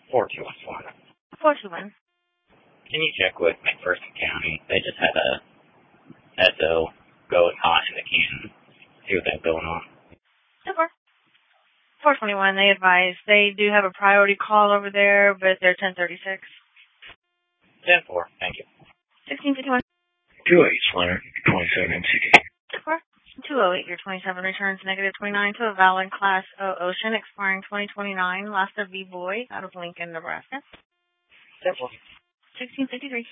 4214. 421. Can you check with McPherson County? They just had a SO going hot in the can. See what that's going on. Super. 421, they advise they do have a priority call over there, but they're 1036. 10-4, thank you. 1651. 28 Slaughter, 27 city. Super. 208, your 27 returns negative 29 to a valid Class O Ocean expiring 2029, Lasta V. Boy out of Lincoln, Nebraska. 10-4. 1653.